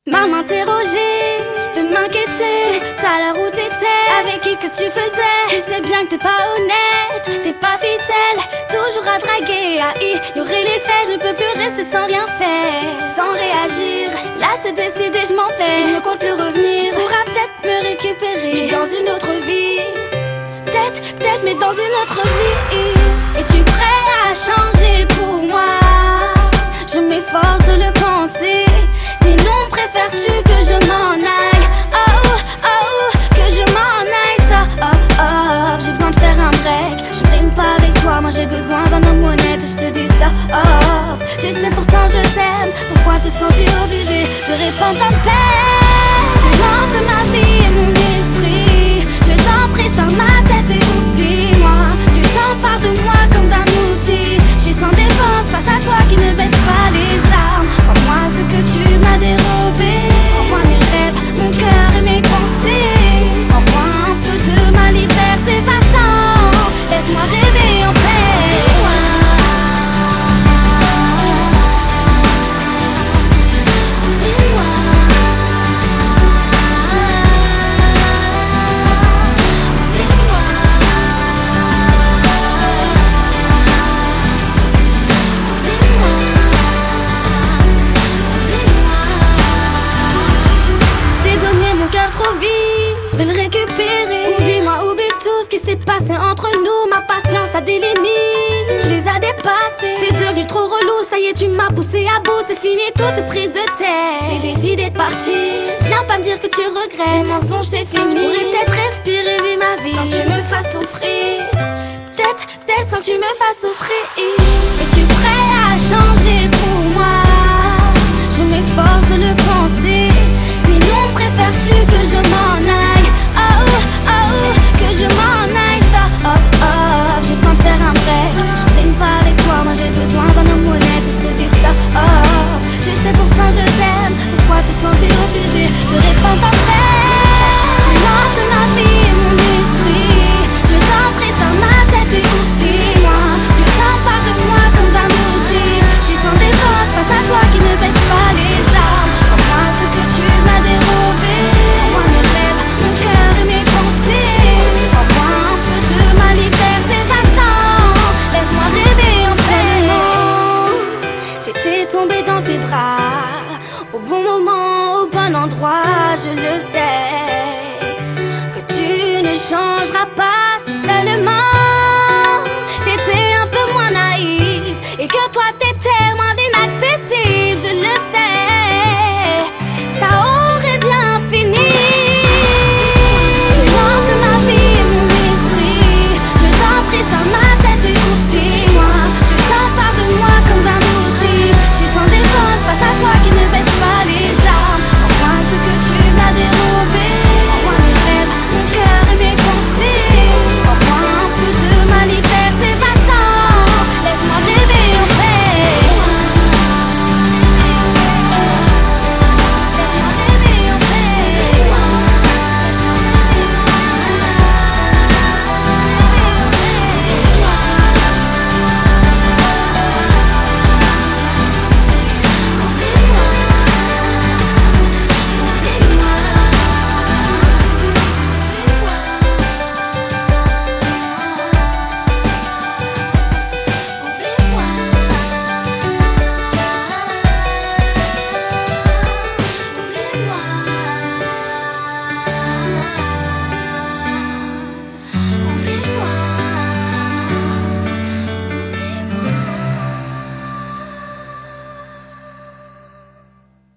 Mal m'interroger, de m'inquiéter. T'as l'heure où t'étais, avec qui qu'est-ce que tu faisais? Tu sais bien que t'es pas honnête, t'es pas fidèle, toujours à draguer, à ignorer les faits. Je ne peux plus rester sans rien faire, sans réagir. Là c'est décidé, je m'en vais, je ne compte plus revenir. Tu pourras peut-être me récupérer, mais dans une autre vie. Peut-être, mais dans une autre vie. Es-tu prêt à changer pour moi? Je m'efforce de le penser. Sinon préfères-tu que je m'en aille? Que je m'en aille. Stop, j'ai besoin de faire un break. Je rime pas avec toi, moi j'ai besoin d'un homme honnête. Je te dis stop. Tu sais pourtant je t'aime. Pourquoi te sens-tu obligé de répandre ta peine? Tu hantes ma vie et mon esprit. Je t'en prie, sors ma tête et oublie-moi. Tu t'empares de moi comme d'un outil. Je suis sans défense face à toi qui ne baisse pas les armes. Rends-moi ce que tu m'as dérobé. Rends-moi mes rêves, mon cœur et mes pensées. Rends-moi un peu de ma liberté, va-t'en. Laisse-moi rêver en paix. Trop vite, je vais le récupérer. Oublie-moi, oublie tout ce qui s'est passé entre nous. Ma patience a des limites, tu les as dépassées. T'es devenu trop relou, ça y est, tu m'as poussé à bout. C'est fini toutes ces prises de tête. J'ai décidé de partir, viens pas me dire que tu regrettes. Les mensonges c'est fini, je pourrais peut-être respirer, vivre ma vie sans que tu me fasses souffrir. Peut-être sans que tu me fasses souffrir. Es-tu prêt à changer pour moi? Je m'efforce de le penser. Sinon préfères-tu que je m'en aille? Que je m'en aille. Stop, j'ai besoin de faire un break. Je rime pas avec toi, moi j'ai besoin d'un homme honnête. Je te dis stop. Tu sais pourtant je t'aime. Pourquoi te sens-tu obligé de répandre ta peine? Tu hantes ma vie et mon esprit. Je t'en prie, sors ma tête et oublie-moi. Tu t'empares de moi comme d'un outil. Je suis sans défense face à toi qui ne baisse pas les armes. Rends-moi ce que tu m'as dérobé. Rends-moi mes rêves, mon cœur et mes pensées. Rends-moi un peu de ma liberté, va-t'en. Laisse-moi rêver en paix. J'étais tombée dans tes bras, au bon moment, au bon endroit. Je le sais, que tu ne changeras pas si seulement